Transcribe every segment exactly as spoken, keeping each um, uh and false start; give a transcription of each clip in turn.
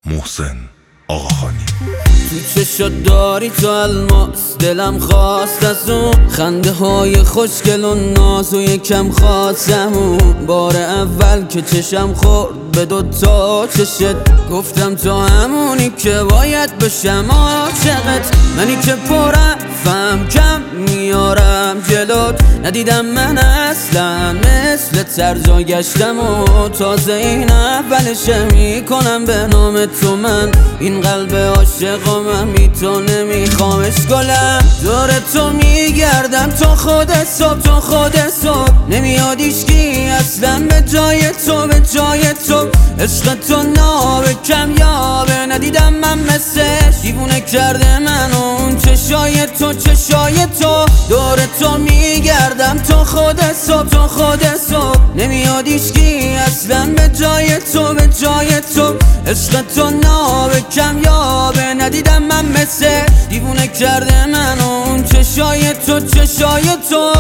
محسن آقاخانی. تو چشات داری تو الماس، دلم خواست از اون خنده های خوشگل و ناز و یکم خواستمون. بار اول که چشم خورد به دوتا چشت، گفتم تو همونی که باید بشم عاشقت. منی که پرم فهم کم میارم جلوت، ندیدم من اصلا مثل ترجا گشتم و تازه این اولشه میکنم به نام تو. من این قلب عاشقم میتو نمیخوامش گلم، دور تو میگردم تا خود صبح تا خود صبح. نمیاد ایشکی اصلا به جای تو به جای تو. عشق تو نابه کمیابه، ندیدم من مثلش. دیوونه کرده من اون چشای تو چشای تو. دور تو میگردم تا خود صبح تا خود صبح. نمیاد ایشکی اصلا به جای تو به جای تو. عشق تو نابه کمیابه، ندیدم من مثل. دیوونه کرده من اون چشای تو چشای تو.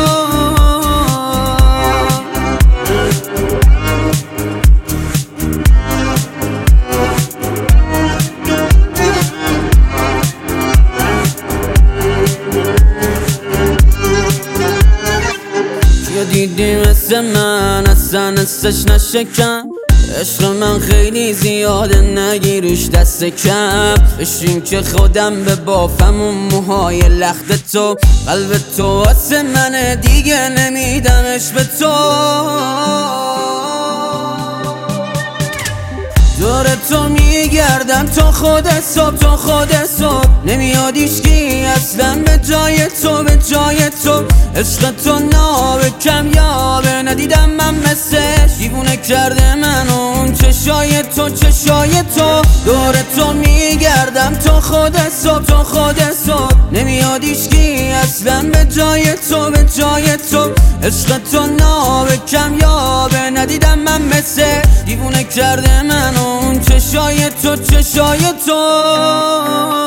دیدی مثل من اصلا حسش نشکم. عشق من خیلی زیاده نگیریش دست کم. بشین که خودم به بافم اون موهای لخت تو. قلب تو واسه منه دیگه نمیدمش به تو. دور تو میگردم تا خود صبح تا خود صبح. نمیاد ایشکی اصلا به جای تو به جای تو. عشق تو نابه کمیابه، ندیدم من مثلش. دیوونه کرده من اون چشای تو چشای تو. دور تو میگردم تا خود صبح تا خود صبح. نمیاد ایشکی اصلا به جای تو به جای تو. عشق تو نابه کمیابه، ندیدم من مثل. دیوونه کرده من اون چشای تو چشای تو.